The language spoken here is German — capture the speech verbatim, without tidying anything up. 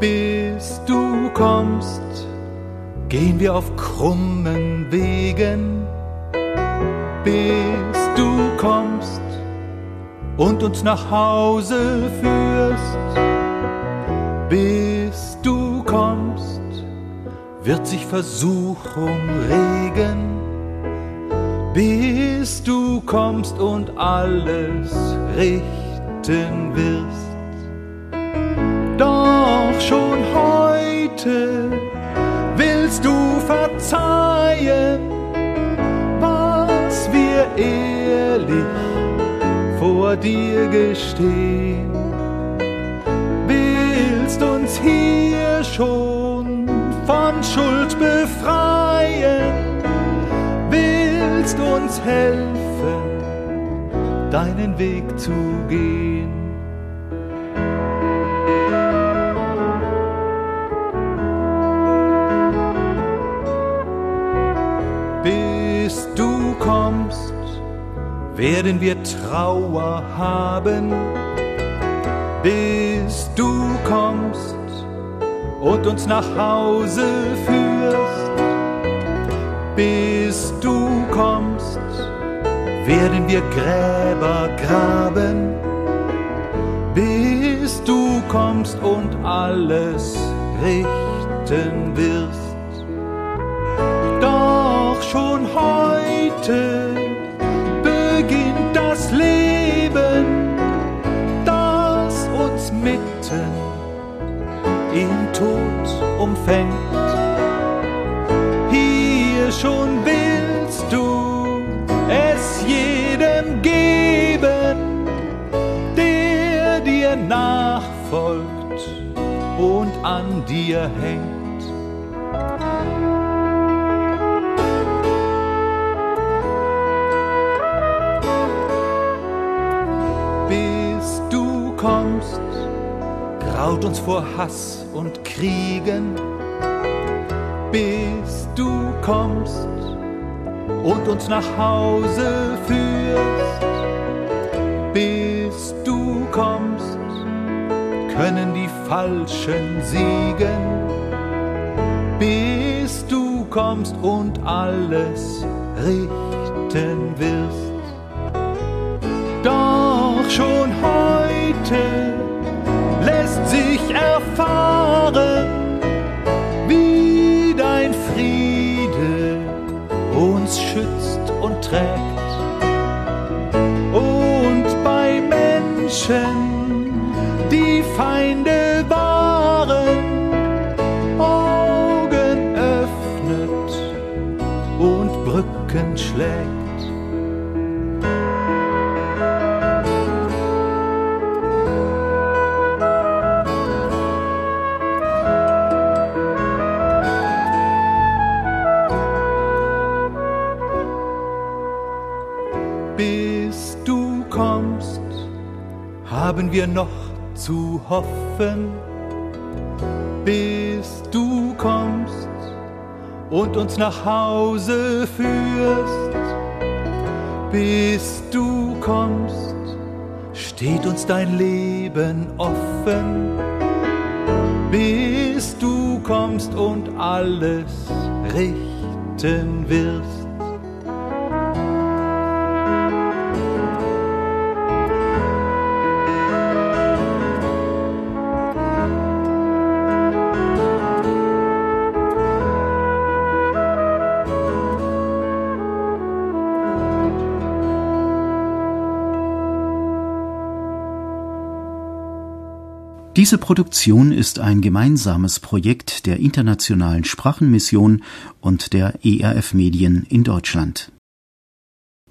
Bis du kommst, gehen wir auf krummen Wegen. Bis du kommst und uns nach Hause führst. Bis du kommst, wird sich Versuchung regen. Bis du kommst und alles richten wirst. Doch schon heute willst du verzeihen, was wir ehrlich vor dir gestehen. Willst uns hier schon von Schuld befreien, willst uns helfen, deinen Weg zu gehen. Bis du kommst, werden wir Trauer haben. Bis du kommst und uns nach Hause führst. Bis du kommst, werden wir Gräber graben. Bis du kommst und alles richten wirst. Doch schon heute beginnt das Leben, das uns mitten im Tod umfängt. Hier schon willst du es jedem geben, der dir nachfolgt und an dir hängt. Bis du kommst, graut uns vor Hass und Kriegen. Bis du kommst und uns nach Hause führst. Bis du kommst, können die Falschen siegen. Bis du kommst und alles richten wirst. Doch schon heute lässt sich erfahren, wie dein Friede uns schützt und trägt. Und bei Menschen, die Feinde waren, Augen öffnet und Brücken schlägt. Bis du kommst, haben wir noch zu hoffen. Bis du kommst und uns nach Hause führst. Bis du kommst, steht uns dein Leben offen. Bis du kommst und alles richten wirst. Diese Produktion ist ein gemeinsames Projekt der Internationalen Sprachenmission und der E R F Medien in Deutschland.